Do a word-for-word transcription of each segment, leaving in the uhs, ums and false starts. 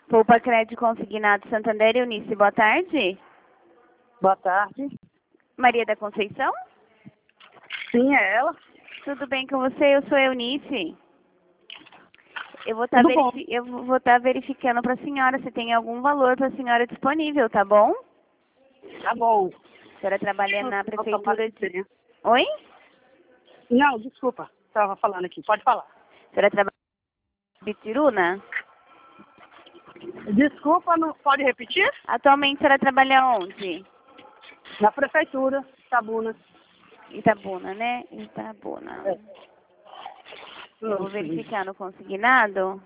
Poupa Crédito Consignado Santander, Eunice, boa tarde. Boa tarde. Maria da Conceição? Sim, é ela. Tudo bem com você? Eu sou Eunice. Eu vou estar Tudo bom. verifi eu vou estar verificando para a senhora se tem algum valor para a senhora disponível, tá bom? Tá bom. A senhora trabalha na prefeitura de... de... Oi? Não, desculpa. Estava falando aqui. Pode falar. A senhora trabalha em Bitiruna? Desculpa, não pode repetir? Atualmente a senhora trabalha onde? Na prefeitura, Itabuna. Itabuna, né? Itabuna. É. Eu vou verificar no consignado.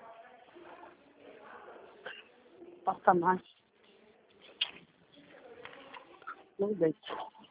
Passa mais. Não deixe.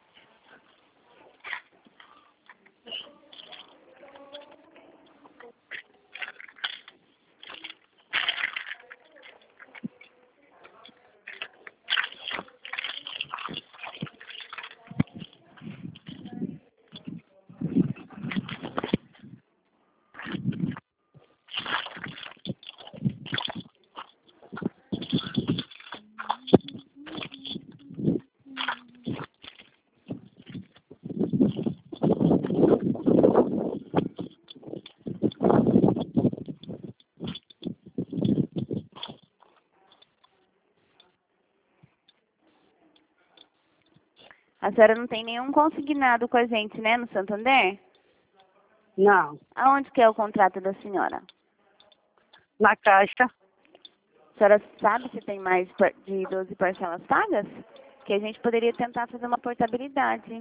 A senhora não tem nenhum consignado com a gente, né, no Santander? Não. Aonde que é o contrato da senhora? Na caixa. A senhora sabe se tem mais par- de doze parcelas pagas? Que a gente poderia tentar fazer uma portabilidade.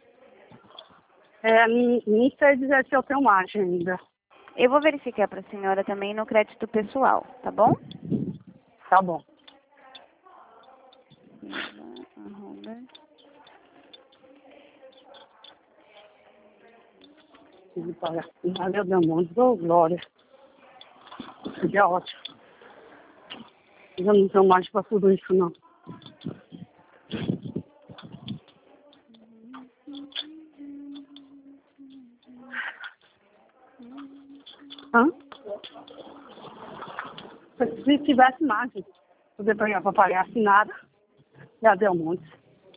É, não não sei dizer se eu tenho margem ainda. Eu vou verificar para a senhora também no crédito pessoal, tá bom? Tá bom. Valeu, demônio. Ô, glória. Que é ótimo. Eu não tenho mais para tudo isso, não. Hã? Se tivesse margem, poder pegar para pagar assinada, já deu um monte.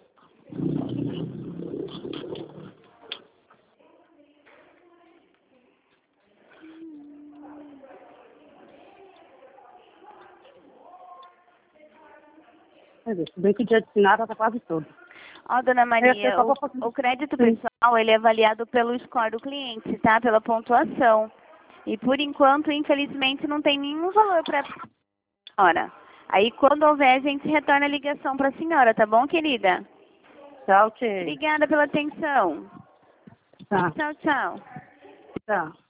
Quer dizer, se bem que o dia de assinada está quase todo. Ó, dona Maria, só vou o, fazer- o crédito Sim. pessoal, ele é avaliado pelo score do cliente, tá? Pela pontuação. E por enquanto, infelizmente, não tem nenhum valor para a senhora. Aí, quando houver, a gente retorna a ligação para a senhora, tá bom, querida? Tchau, ok. Obrigada pela atenção. Tá, Tchau, tchau. tá.